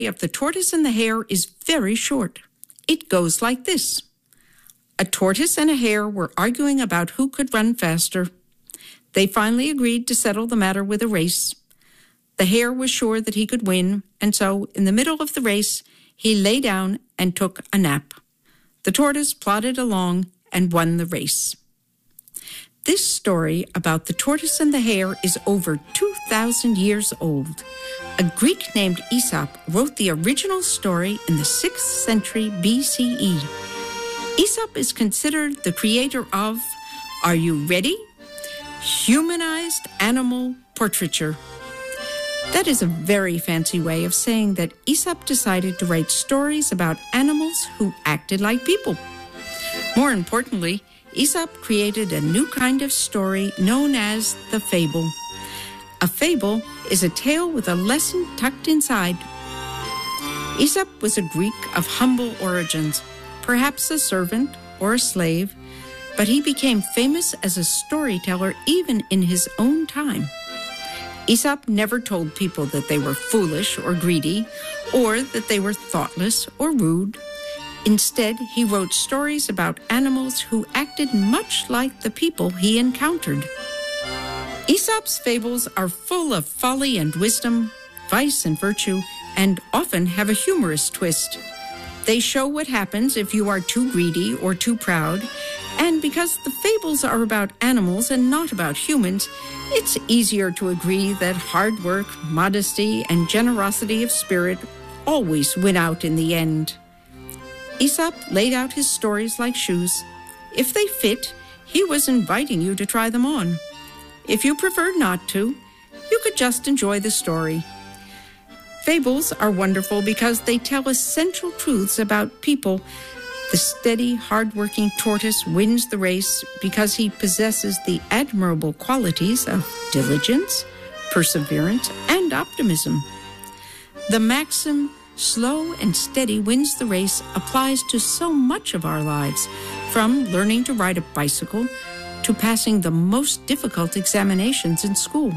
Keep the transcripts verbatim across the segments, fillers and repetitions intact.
of the tortoise and the hare is very short. It goes like this. A tortoise and a hare were arguing about who could run faster. They finally agreed to settle the matter with a race. The hare was sure that he could win, and so, in the middle of the race, he lay down and took a nap. The tortoise plodded along and won the race. This story about the tortoise and the hare is over two thousand years old. A Greek named Aesop wrote the original story in the sixth century B C E. Aesop is considered the creator of, are you ready? Humanized animal portraiture. That is a very fancy way of saying that Aesop decided to write stories about animals who acted like people. More importantly, Aesop created a new kind of story known as the fable. A fable is a tale with a lesson tucked inside. Aesop was a Greek of humble origins, perhaps a servant or a slave, but he became famous as a storyteller even in his own time. Aesop never told people that they were foolish or greedy, or that they were thoughtless or rude. Instead, he wrote stories about animals who acted much like the people he encountered. Aesop's fables are full of folly and wisdom, vice and virtue, and often have a humorous twist. They show what happens if you are too greedy or too proud, and because the fables are about animals and not about humans, it's easier to agree that hard work, modesty, and generosity of spirit always win out in the end. Aesop laid out his stories like shoes. If they fit, he was inviting you to try them on. If you preferred not to, you could just enjoy the story. Fables are wonderful because they tell essential truths about people. The steady, hard-working tortoise wins the race because he possesses the admirable qualities of diligence, perseverance, and optimism. The maxim, slow and steady wins the race, applies to so much of our lives, from learning to ride a bicycle to passing the most difficult examinations in school.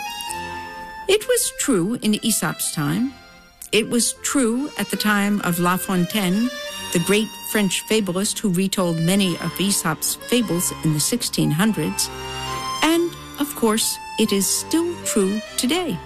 It was true in Aesop's time. It was true at the time of La Fontaine, the great French fabulist who retold many of Aesop's fables in the sixteen hundreds. And, of course, it is still true today.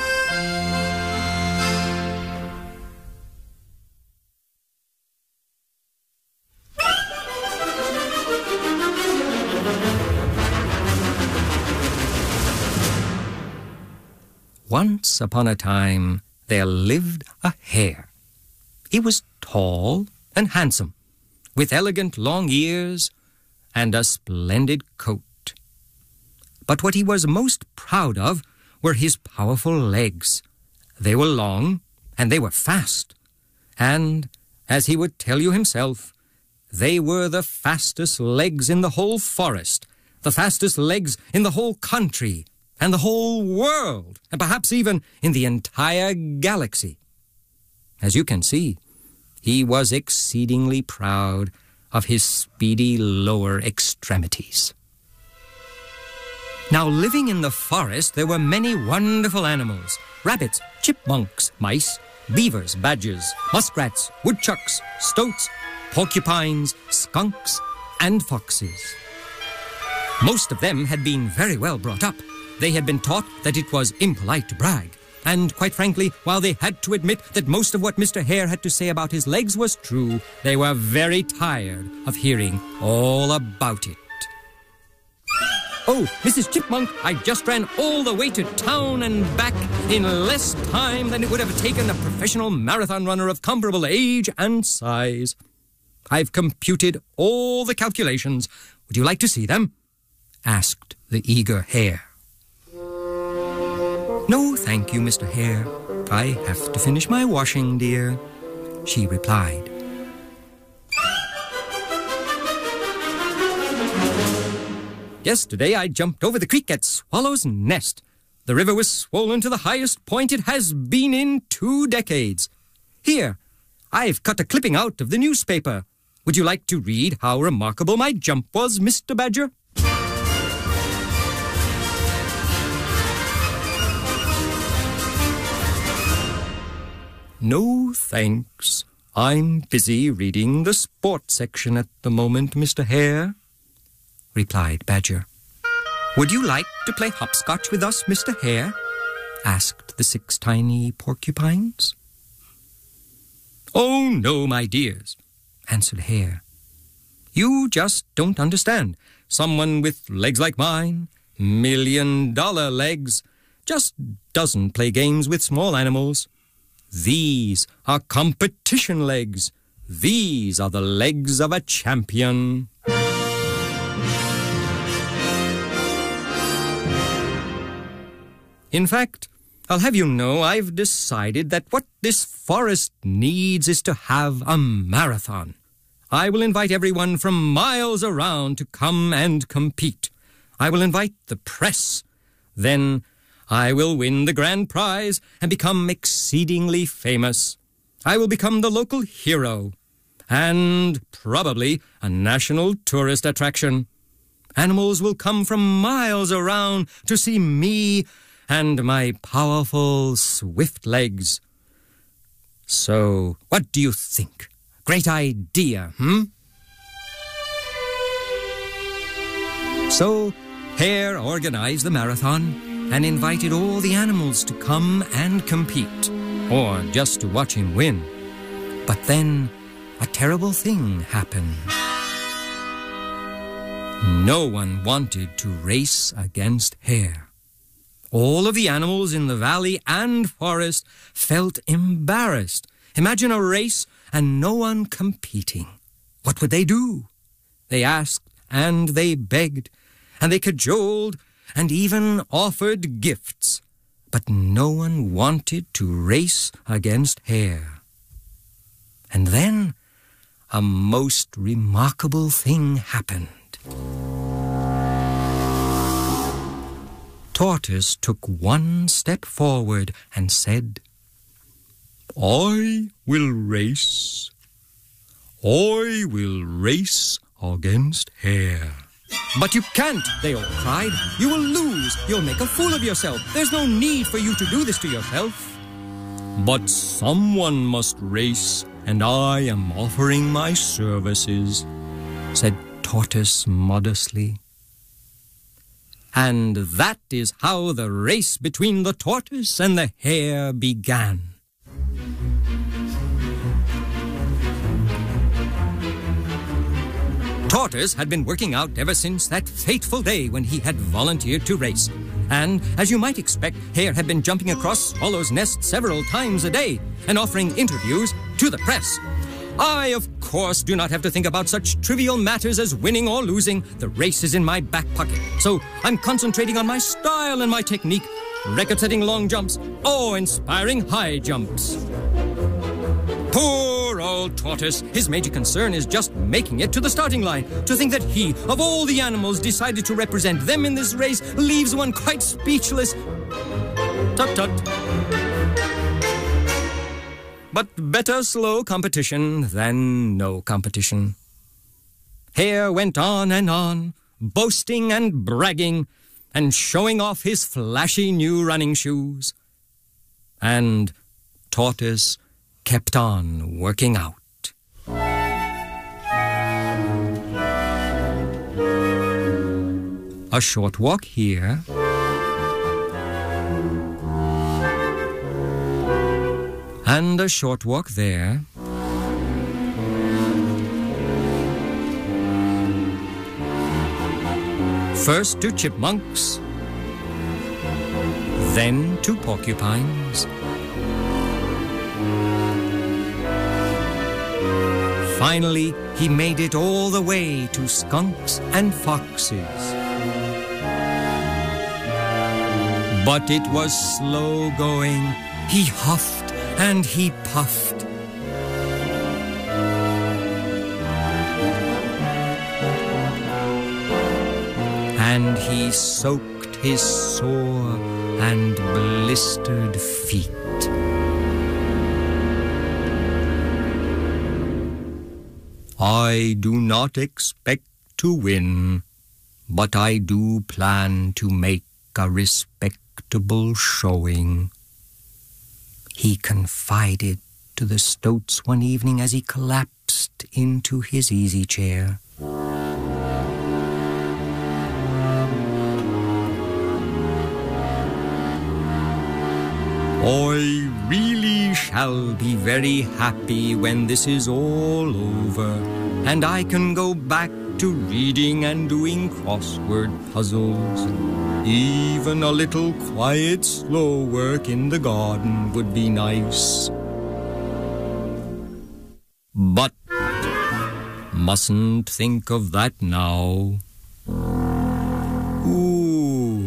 Once upon a time, there lived a hare. He was tall and handsome, with elegant long ears and a splendid coat. But what he was most proud of were his powerful legs. They were long and they were fast, and, as he would tell you himself, they were the fastest legs in the whole forest, the fastest legs in the whole country, and the whole world, and perhaps even in the entire galaxy. As you can see, he was exceedingly proud of his speedy lower extremities. Now, living in the forest, there were many wonderful animals: rabbits, chipmunks, mice, beavers, badgers, muskrats, woodchucks, stoats, porcupines, skunks, and foxes. Most of them had been very well brought up. They had been taught that it was impolite to brag. And quite frankly, while they had to admit that most of what Mister Hare had to say about his legs was true, they were very tired of hearing all about it. Oh, Missus Chipmunk, I just ran all the way to town and back in less time than it would have taken a professional marathon runner of comparable age and size. I've computed all the calculations. Would you like to see them? Asked the eager hare. No, thank you, Mister Hare. I have to finish my washing, dear, she replied. Yesterday I jumped over the creek at Swallow's Nest. The river was swollen to the highest point it has been in two decades. Here, I've cut a clipping out of the newspaper. Would you like to read how remarkable my jump was, Mister Badger? No, thanks. I'm busy reading the sports section at the moment, Mister Hare, replied Badger. Would you like to play hopscotch with us, Mister Hare? Asked the six tiny porcupines. Oh, no, my dears, answered Hare. You just don't understand. Someone with legs like mine, million-dollar legs, just doesn't play games with small animals. These are competition legs. These are the legs of a champion. In fact, I'll have you know I've decided that what this forest needs is to have a marathon. I will invite everyone from miles around to come and compete. I will invite the press. Then I will win the grand prize and become exceedingly famous. I will become the local hero and probably a national tourist attraction. Animals will come from miles around to see me and my powerful, swift legs. So, what do you think? Great idea, hmm? So, Hare organized the marathon and invited all the animals to come and compete, or just to watch him win. But then, a terrible thing happened. No one wanted to race against Hare. All of the animals in the valley and forest felt embarrassed. Imagine a race and no one competing. What would they do? They asked and they begged and they cajoled and even offered gifts. But no one wanted to race against Hare. And then a most remarkable thing happened. Tortoise took one step forward and said, I will race. I will race against Hare. But you can't, they all cried. You will lose. You'll make a fool of yourself. There's no need for you to do this to yourself. But someone must race, and I am offering my services, said Tortoise modestly. And that is how the race between the tortoise and the hare began. Tortoise had been working out ever since that fateful day when he had volunteered to race. And, as you might expect, Hare had been jumping across Swallow's nest several times a day and offering interviews to the press. I, of course, do not have to think about such trivial matters as winning or losing. The race is in my back pocket. So I'm concentrating on my style and my technique, record-setting long jumps, or inspiring high jumps. Poor old Tortoise. His major concern is just making it to the starting line. To think that he, of all the animals, decided to represent them in this race leaves one quite speechless. Tut-tut. But better slow competition than no competition. Hare went on and on, boasting and bragging, and showing off his flashy new running shoes. And Tortoise kept on working out. A short walk here. And a short walk there. First to chipmunks, then to porcupines. Finally, he made it all the way to skunks and foxes. But it was slow going. He huffed and he puffed. And he soaked his sore and blistered feet. I do not expect to win, but I do plan to make a respectable showing, he confided to the stoats one evening as he collapsed into his easy chair. I really shall be very happy when this is all over, and I can go back to reading and doing crossword puzzles. Even a little quiet, slow work in the garden would be nice. But mustn't think of that now. Ooh.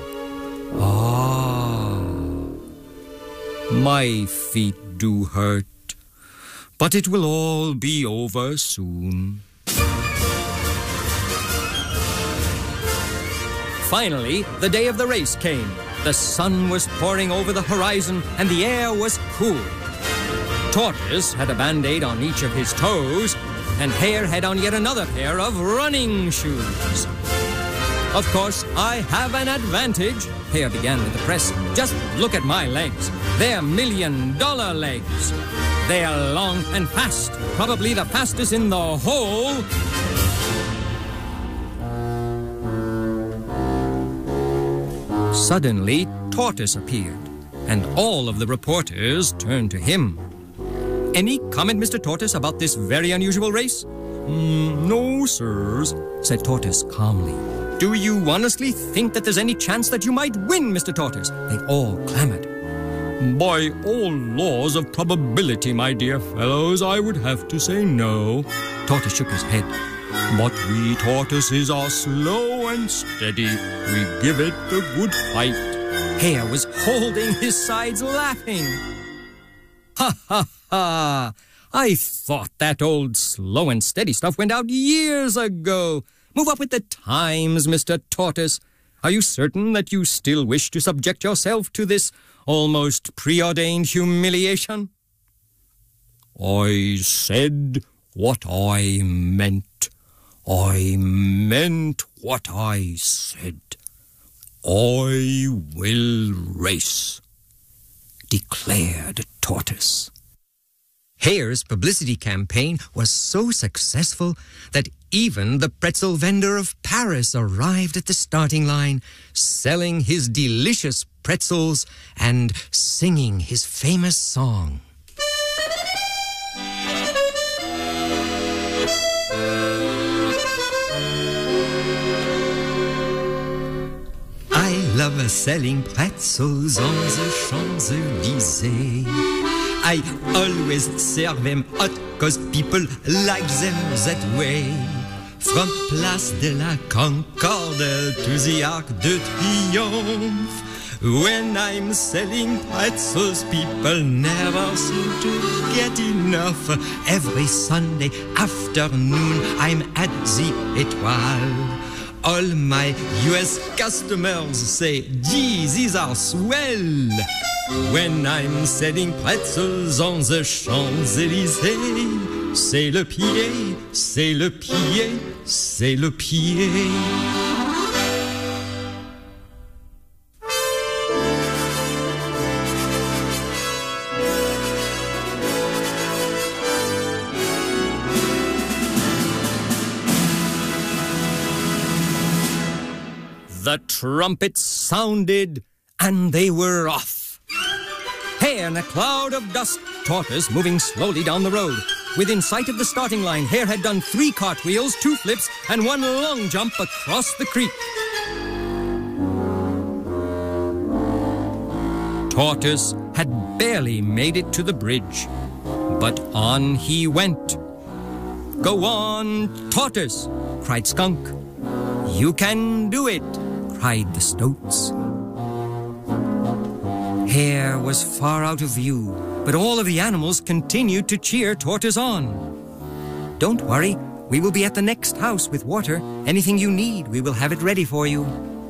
Ah. My feet do hurt, but it will all be over soon. Finally, the day of the race came. The sun was pouring over the horizon and the air was cool. Tortoise had a band-aid on each of his toes, and Hare had on yet another pair of running shoes. Of course, I have an advantage. Hare began with the press. Just look at my legs. They're million-dollar legs. They are long and fast, probably the fastest in the whole... Suddenly, Tortoise appeared, and all of the reporters turned to him. Any comment, Mister Tortoise, about this very unusual race? Mm, no, sirs, said Tortoise calmly. Do you honestly think that there's any chance that you might win, Mister Tortoise? They all clamored. By all laws of probability, my dear fellows, I would have to say no. Tortoise shook his head. But we tortoises are slow and steady. We give it a good fight. Hare was holding his sides laughing. Ha, ha, ha! I thought that old slow and steady stuff went out years ago. Move up with the times, Mister Tortoise. Are you certain that you still wish to subject yourself to this almost preordained humiliation? I said what I meant. I meant what I said. I will race, declared Tortoise. Hare's publicity campaign was so successful that even the pretzel vendor of Paris arrived at the starting line, selling his delicious pretzels and singing his famous song. I love selling pretzels on the Champs-Élysées. I always serve them hot cause people like them that way. From Place de la Concorde to the Arc de Triomphe. When I'm selling pretzels, people never seem to get enough. Every Sunday afternoon, I'm at the Étoile. All my U S customers say, gee, these are swell. When I'm selling pretzels on the Champs-Élysées, c'est le pied, c'est le pied, c'est le pied. The trumpets sounded, and they were off. Hare in a cloud of dust, Tortoise moving slowly down the road. Within sight of the starting line, Hare had done three cartwheels, two flips, and one long jump across the creek. Tortoise had barely made it to the bridge, but on he went. Go on, Tortoise, cried Skunk. You can do it, cried the Stoats. Hare was far out of view, but all of the animals continued to cheer Tortoise on. Don't worry, we will be at the next house with water. Anything you need, we will have it ready for you.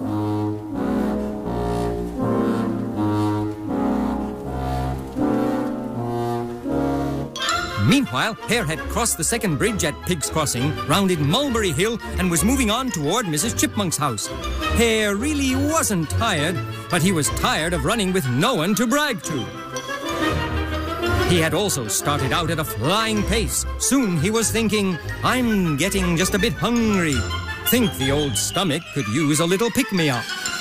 Meanwhile, Hare had crossed the second bridge at Pig's Crossing, rounded Mulberry Hill, and was moving on toward Missus Chipmunk's house. Hare really wasn't tired, but he was tired of running with no one to brag to. He had also started out at a flying pace. Soon he was thinking, I'm getting just a bit hungry. Think the old stomach could use a little pick-me-up.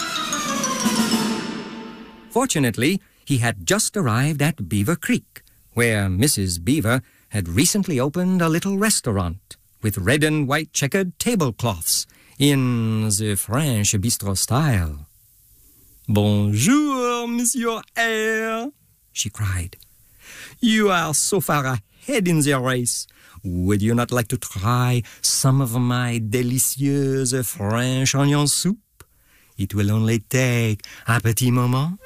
Fortunately, he had just arrived at Beaver Creek, where Missus Beaver had recently opened a little restaurant with red and white checkered tablecloths in the French bistro style. Bonjour, Monsieur Hare, she cried. You are so far ahead in the race. Would you not like to try some of my delicious French onion soup? It will only take un petit moment.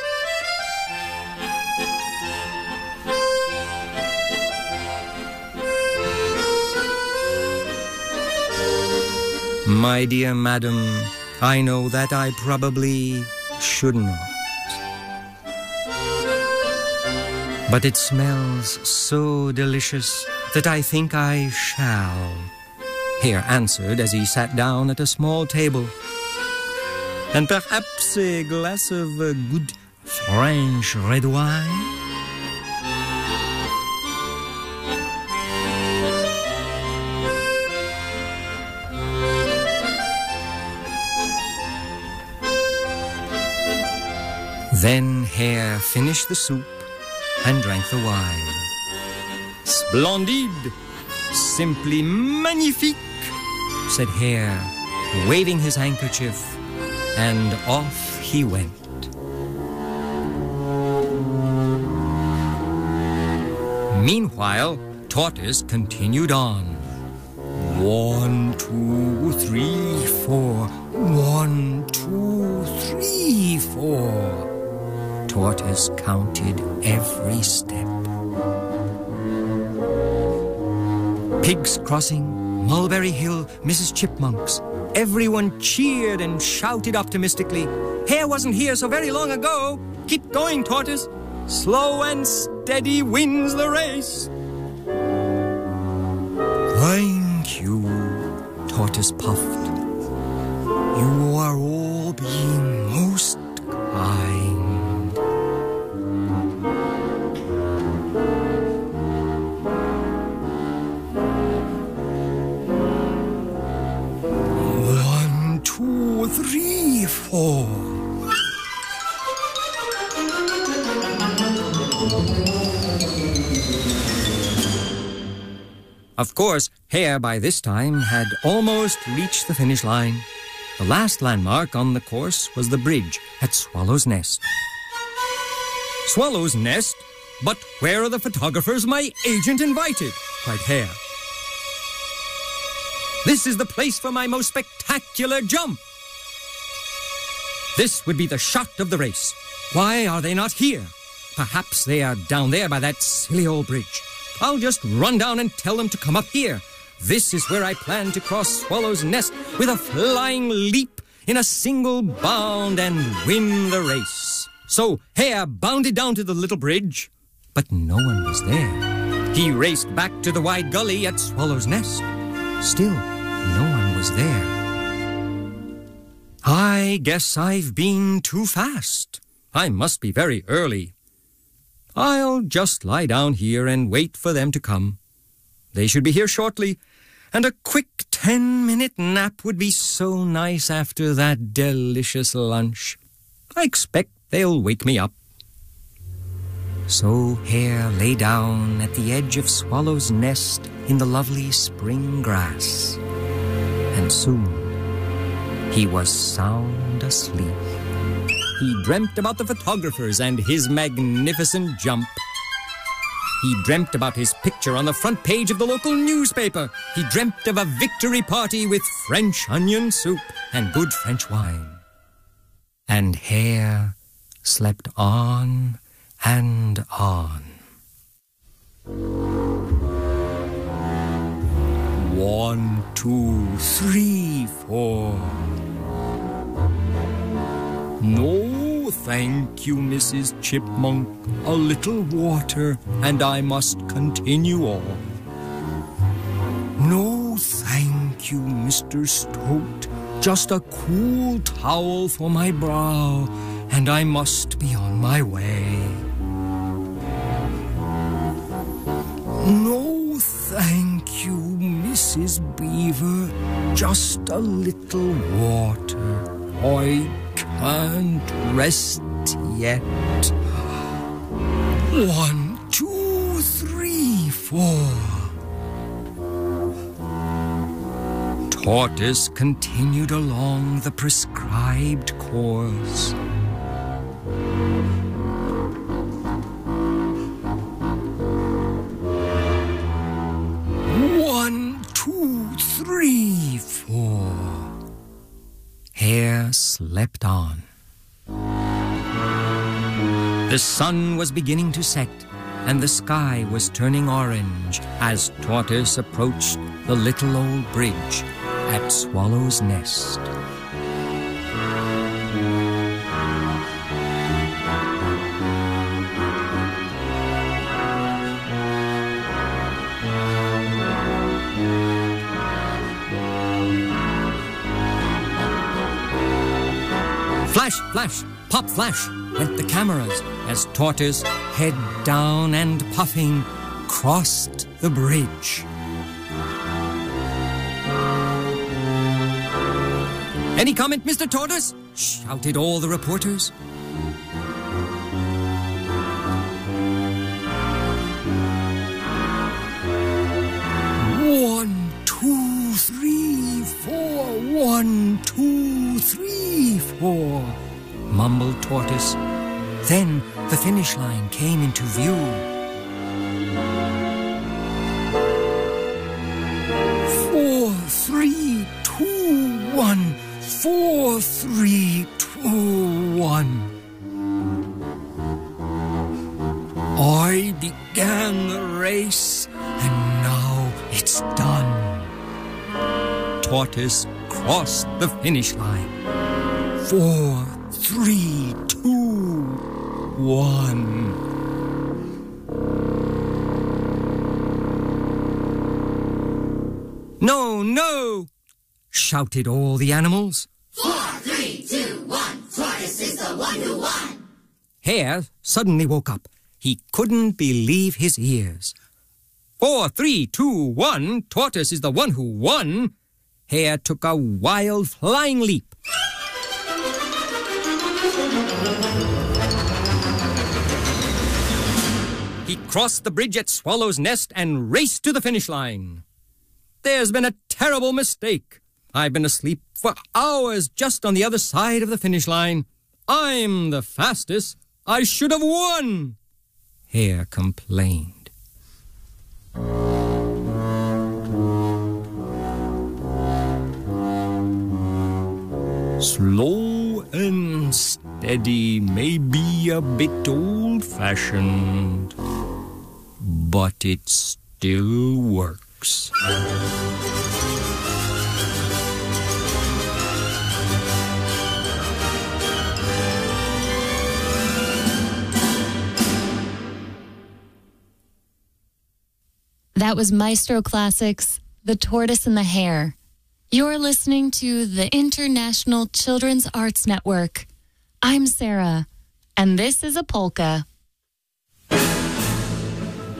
My dear madam, I know that I probably should not. But it smells so delicious that I think I shall, Hare answered as he sat down at a small table. And perhaps a glass of uh, good French red wine? Then Hare finished the soup and drank the wine. Splendide! Simply magnifique! Said Hare, waving his handkerchief, and off he went. Meanwhile, Tortoise continued on. One, two, three, four. One, two, three, four. Tortoise counted every step. Pigs Crossing, Mulberry Hill, Missus Chipmunk's. Everyone cheered and shouted optimistically. Hare wasn't here so very long ago. Keep going, Tortoise. Slow and steady wins the race. Thank you, Tortoise puffed. You are all being most kind. One, two, three, four. Of course, Hare by this time had almost reached the finish line. The last landmark on the course was the bridge at Swallow's Nest. Swallow's Nest? But where are the photographers my agent invited? Cried Hare. This is the place for my most spectacular jump. This would be the shot of the race. Why are they not here? Perhaps they are down there by that silly old bridge. I'll just run down and tell them to come up here. This is where I plan to cross Swallow's Nest with a flying leap in a single bound and win the race. So Hare bounded down to the little bridge, but no one was there. He raced back to the wide gully at Swallow's Nest. Still, no one was there. I guess I've been too fast. I must be very early. I'll just lie down here and wait for them to come. They should be here shortly, and a quick ten-minute nap would be so nice after that delicious lunch. I expect they'll wake me up. So Hare lay down at the edge of Swallow's Nest in the lovely spring grass, and soon he was sound asleep. He dreamt about the photographers and his magnificent jump. He dreamt about his picture on the front page of the local newspaper. He dreamt of a victory party with French onion soup and good French wine. And Hare slept on and on. One, two, three, four. No, thank you, Missus Chipmunk. A little water, and I must continue on. No, thank you, Mister Stoat. Just a cool towel for my brow, and I must be on my way. No, thank you, Missus Beaver. Just a little water. I can't rest yet. One, two, three, four. Tortoise continued along the prescribed course. One, two, three, four. Hare slept on. The sun was beginning to set, and the sky was turning orange as Tortoise approached the little old bridge at Swallow's Nest. Flash, flash, pop, flash went the cameras as Tortoise, head down and puffing, crossed the bridge. Any comment, Mister Tortoise? Shouted all the reporters. One, two, three, four. One, two, three, four, mumbled Tortoise. Then the finish line came into view. Four, three, two, one. Four, three, two, one. I began the race, and now it's done. Tortoise crossed the finish line. Four, three, two, one. No, no! Shouted all the animals. Four, three, two, one. Tortoise is the one who won. Hare suddenly woke up. He couldn't believe his ears. Four, three, two, one. Tortoise is the one who won. Hare took a wild flying leap. He crossed the bridge at Swallow's Nest and raced to the finish line. There's been a terrible mistake. I've been asleep for hours just on the other side of the finish line. I'm the fastest. I should have won, Hare complained. Slow and steady may be a bit old-fashioned, but it still works. That was Maestro Classics, The Tortoise and the Hare. You're listening to the International Children's Arts Network. I'm Sarah, and this is a polka.